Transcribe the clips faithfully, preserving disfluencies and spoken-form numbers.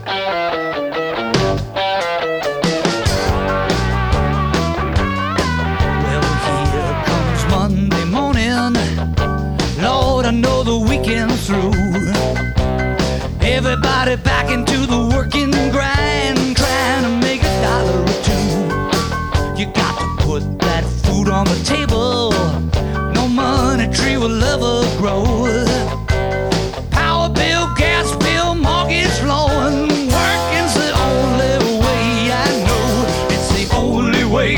Everybody back into the working grind, trying to make a dollar or two. You got to put that food on the table. No money tree will ever grow. Power bill, gas bill, mortgage loan. Working's the only way I know. It's the only way.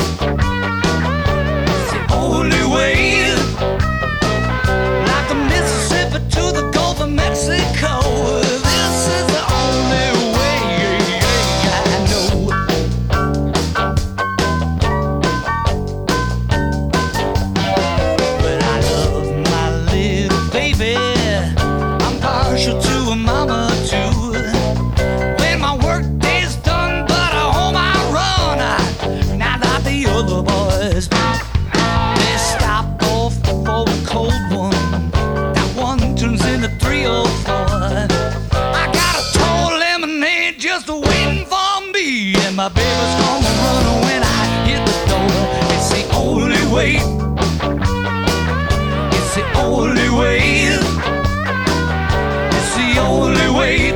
It's the only way. Like the Mississippi to the Gulf of Mexico. My baby's gonna run when I hit the door. It's the only way. It's the only way. It's the only way.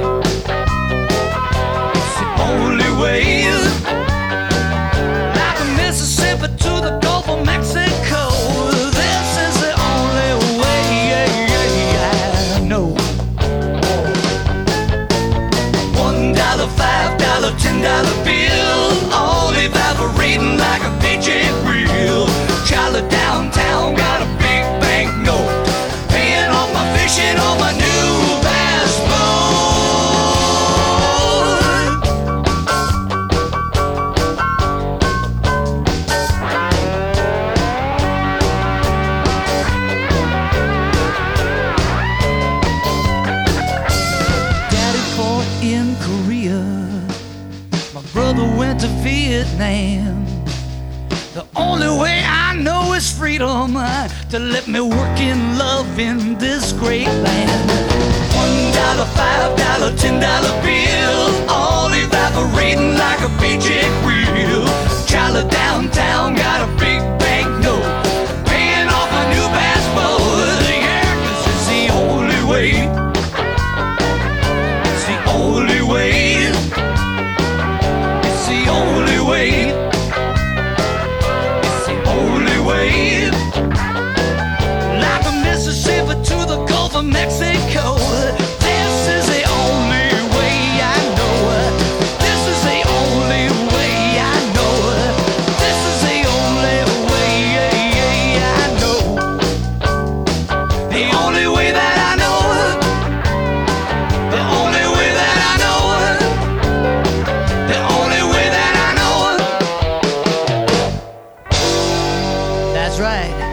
It's the only way. Like the Mississippi to the Gulf of Mexico. This is the only way I know. One dollar, five dollar, ten dollar bill. Evaporating like a paycheck reel. Charlie downtown got a big bank note, paying off my fishing on my new bass Daddy fought in Korea. My brother went to Vietnam. The only way I know is freedom, uh, to let me work in love in this great land. One dollar, five dollar, ten dollar bill, all evaporating like a paycheck reel. Charlie downtown got a big bank note, paying off my new bass boat. Yeah, 'cause it's the only way. It's the only way. It's the only way. It's the only way. Like the Mississippi to the Gulf of Mexico. This is the only way I know. This is the only way I know. This is the only way I know. The only way that I know. The only way that I know. The only way that I know. That's right.